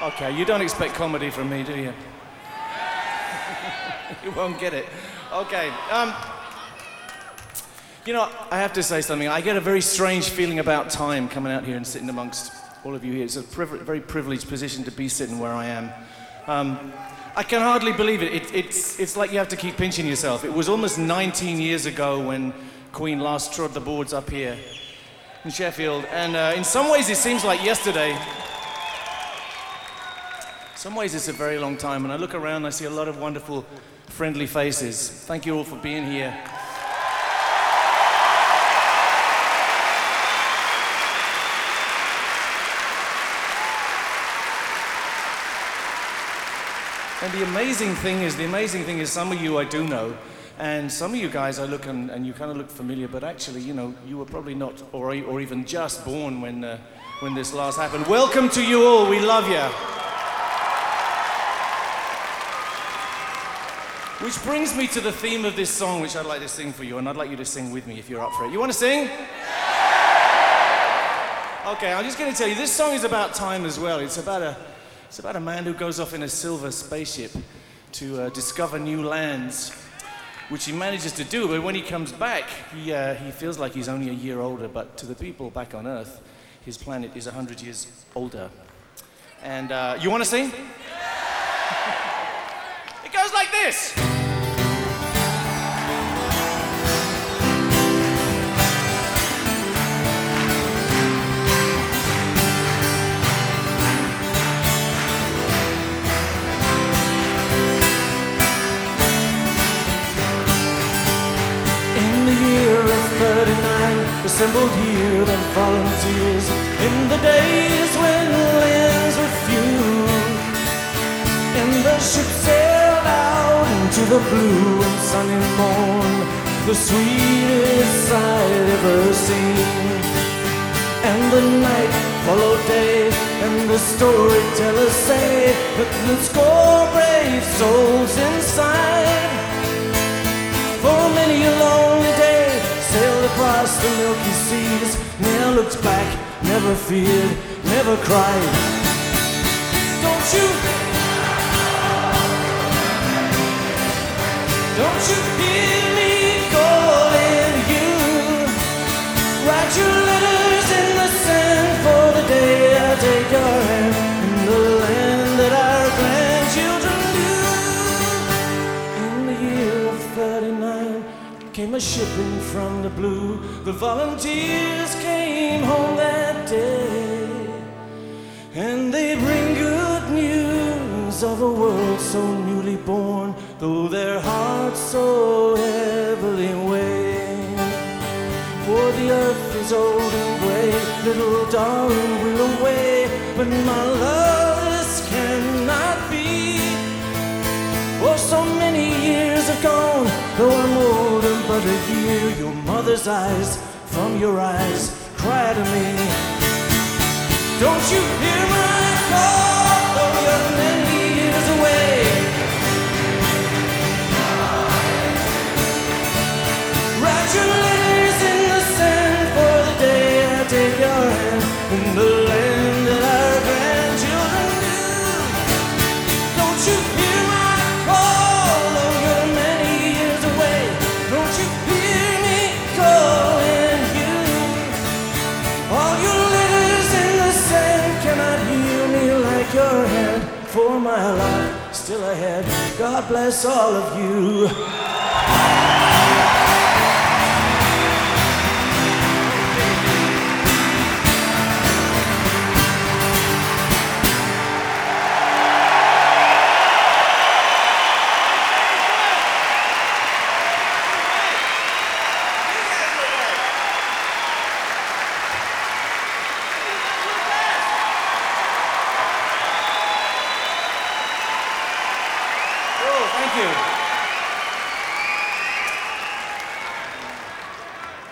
Okay, you don't expect comedy from me, do you? You won't get it. Okay. You know, I have to say something. I get a very strange feeling about time coming out here and sitting amongst all of you here. It's a very privileged position to be sitting where I am. I can hardly believe it. It's like you have to keep pinching yourself. It was almost 19 years ago when Queen last trod the boards up here in Sheffield. And in some ways it seems like yesterday. In some ways it's a very long time. And I look around and I see a lot of wonderful, friendly faces. Thank you all for being here. And the amazing thing is some of you I do know, and some of you guys I look and you kind of look familiar, but actually, you know, you were probably not or even just born when this last happened. Welcome to you all, we love you. Which brings me to the theme of this song, which I'd like to sing for you, and I'd like you to sing with me if you're up for it. You want to sing? Okay, I'm just going to tell you, this song is about time as well. It's about a man who goes off in a silver spaceship to discover new lands, which he manages to do, but when he comes back, he feels like he's only a year older, but to the people back on Earth, his planet is 100 years older. And you want to sing? It goes like this. Assembled here the volunteers in the days when lands were few, and the ship sailed out into the blue and sunny morn, the sweetest sight ever seen. And the night followed day, and the storytellers say that let's go brave souls inside. For many a lonely day sailed across the milky seas, never looked back, never feared, never cried. Don't you hear me calling you? Write your letters in the sand for the day I take your hand in the land that our grandchildren knew. In the year of 39 came a shipping from the blue. The volunteers came home that day, and they bring good news of a world so newly born, though their hearts so heavily weigh. For the earth is old and gray, little darling will away, but my love, this cannot be. For so many years have gone, though I'm older but a year, your mother's eyes, from your eyes, cry to me. Don't you hear my call, though you're many years away? Write your letters in the sand for the day I take your hand in the land that our grandchildren knew. Don't you hear my call, though you're many years away? Don't you hear me calling you? All your letters in the sand cannot heal me like your hand, for my life still ahead. God bless all of you. Thank you.